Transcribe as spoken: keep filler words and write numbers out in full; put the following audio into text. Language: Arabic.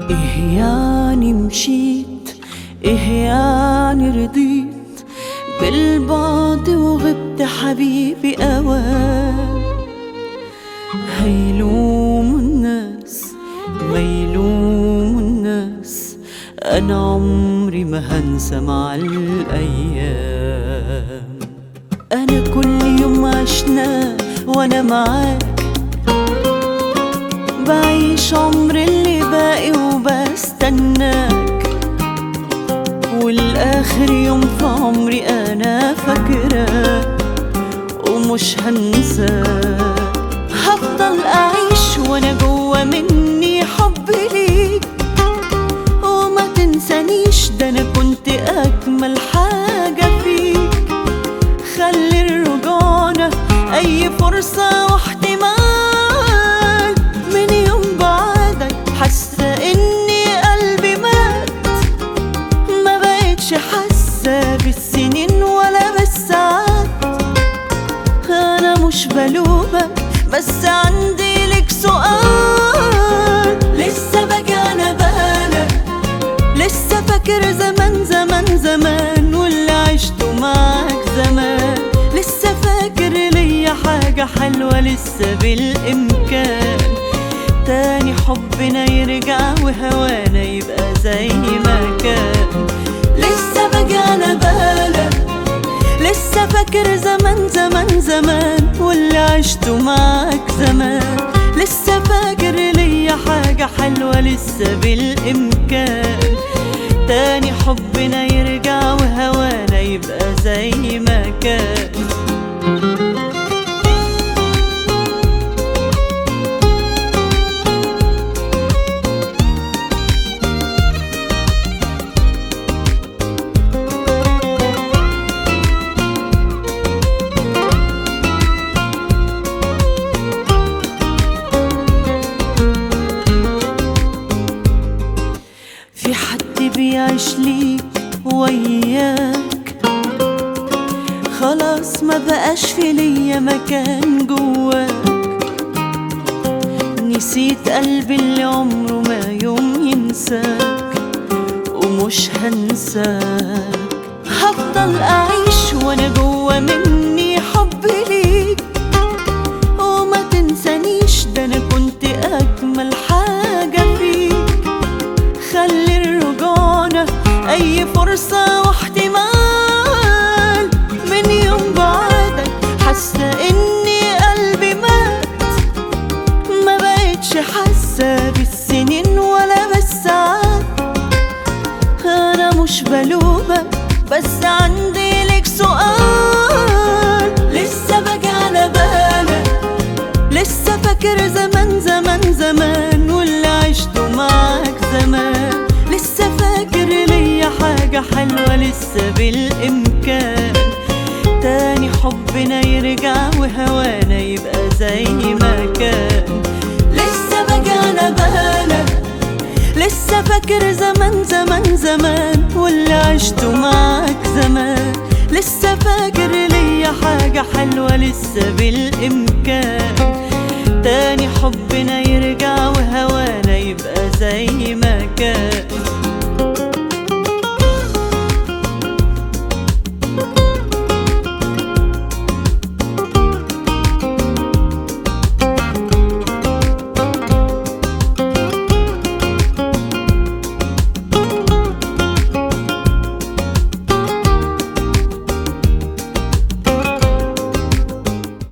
إيه يعني مشيت، إيه يعني رضيت بالبعد وغبت حبيبي أوام. هيلوم الناس ما يلوم الناس، أنا عمري ما هنسى مع الأيام. أنا كل يوم عشناه وأنا معاك، بعيش عمر اللي باقي وبستناك، والآخر يوم في عمري أنا فاكراك ومش هنساك. هفضل أعيش وأنا جوا مني حب ليك، وما تنسانيش ده أنا كنت أجمل حاجة فيك. خلي الرجوعنا أي فرصة واحتمال، من يوم بعدك حاسة إني قلبي مات. ما بقتش حاسة بالسنين ولا بالساعات، أنا مش بلومك بس عندي لك سؤال. لسه باجي على بالك، لسه فاكر زمان زمان زمان واللي عشته معاك زمان. لسه فاكر ليا حاجة حلوة لسه بالإمكان، تاني حبنا يرجع وهوانا يبقى زي ما كان. لسه باجي على بالك، لسه فاكر زمان زمان زمان واللي عشته معاك زمان. لسه فاكر ليا حاجة حلوة لسه بالإمكان، تاني حبنا يرجع وهوانا يبقى زي ما كان. في حد بيعيش ليك وياك، خلاص ما بقاش في ليا مكان جواك. نسيت قلبي اللي عمره ما يوم ينساك ومش هنساك. هفضل أعيش وأنا جوا مني حب ليك، وما تنسانيش ده أنا كنت أجمل حاجة فيك. خلي الرجوعنا أي فرصة واحتمال، من يوم بعدك حاسة إني قلبي مات. ما بقتش حاسة بالسنين ولا بالساعات، أنا مش بلومك بس عندي لك سؤال. لسه باجي على بالك، لسه فاكر زمان زمان زمان واللي عشته معاك زمان. لسه فاكر ليا حاجة حلوة لسه بالإمكان، تاني حبنا يرجع وهوانا يبقى زي ما كان. لسه باجي على بالك، لسه فاكر زمان زمان زمان واللي عشته معاك زمان. لسه فاكر ليا حاجة حلوة لسه بالإمكان، تاني حبنا يرجع